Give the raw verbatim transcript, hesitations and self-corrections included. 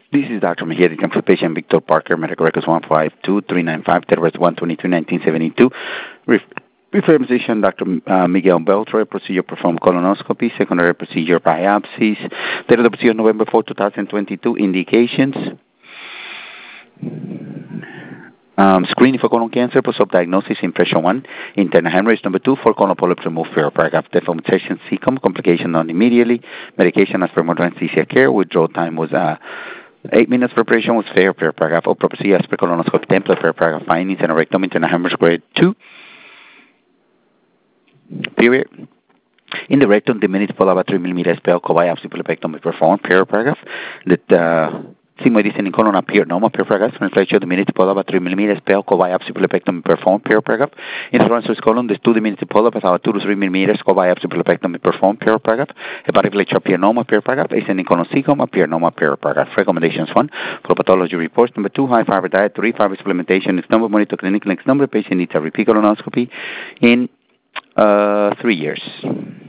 This is Doctor Mejia, the for patient Victor Parker, medical records one five two three nine five, Terrorist one twenty-two nineteen seventy-two. Ref- Physician Doctor Uh, Miguel Beltre, procedure performed colonoscopy, secondary procedure biopsies. Date of the procedure November fourth, twenty twenty-two. Indications. Um, screening for colon cancer, post-op diagnosis, impression one, internal hemorrhage. Number two, for colon polyps removed, fair paragraph. Deformation, C C O M, complication non immediately. Medication as per modern anesthesia care. Withdrawal time was uh, eight minutes. Preparation was fair, fair paragraph. Or procedure as per colonoscopy template, fair paragraph. Findings and a rectum, internal hemorrhage grade two. Period. In the rectum, diminished followed by three millimeter S P L co-biopsy pilopectomy performed, paragraph. That uh, sigmoidis in colon appeared normal, paragraph. Translation, diminished followed by three millimeter S P L co-biopsy pilopectomy performed, paragraph. In the transverse colon, the two diminished followed by two to three millimeters co-biopsy pilopectomy performed, paragraph. Hepatic lecture appeared normal, paragraph. Ascending colon C C O M appeared normal, paragraph. Recommendations one, for pathology reports. Number two, high fiber diet, three fiber supplementation. Next number, monitor clinical. Next number, patient needs a repeat colonoscopy in Uh, three years.